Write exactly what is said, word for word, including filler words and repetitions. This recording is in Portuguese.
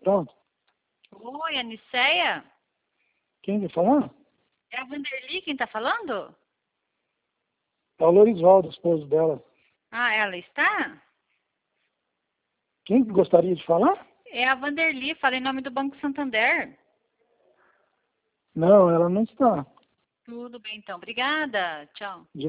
pronto. Oi, Aniceia? Quem vai falar? É a Vanderly quem tá falando? É o Lorisvaldo, esposo dela. Ah, ela está? Quem gostaria de falar? É a Vanderly, fala em nome do Banco Santander. Não, ela não está. Tudo bem, então. Obrigada. Tchau. De